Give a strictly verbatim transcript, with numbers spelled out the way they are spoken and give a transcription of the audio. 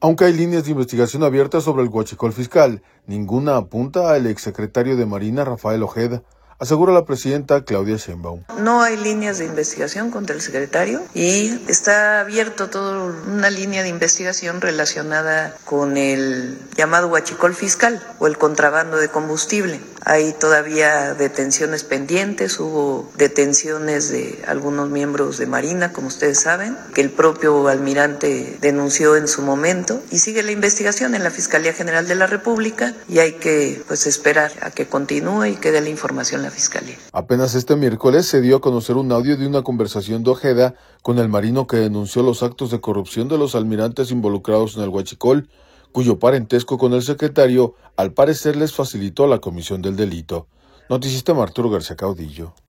Aunque hay líneas de investigación abiertas sobre el huachicol fiscal, ninguna apunta al exsecretario de Marina, Rafael Ojeda, asegura la presidenta Claudia Sheinbaum. No hay líneas de investigación contra el secretario y está abierto toda una línea de investigación relacionada con el llamado huachicol fiscal o el contrabando de combustible. Hay todavía detenciones pendientes, hubo detenciones de algunos miembros de Marina, como ustedes saben, que el propio almirante denunció en su momento, y sigue la investigación en la Fiscalía General de la República y hay que pues esperar a que continúe y quede la información en la Fiscalía. Apenas este miércoles se dio a conocer un audio de una conversación de Ojeda con el marino que denunció los actos de corrupción de los almirantes involucrados en el huachicol, cuyo parentesco con el secretario al parecer les facilitó la comisión del delito. Noticista Arturo García Caudillo.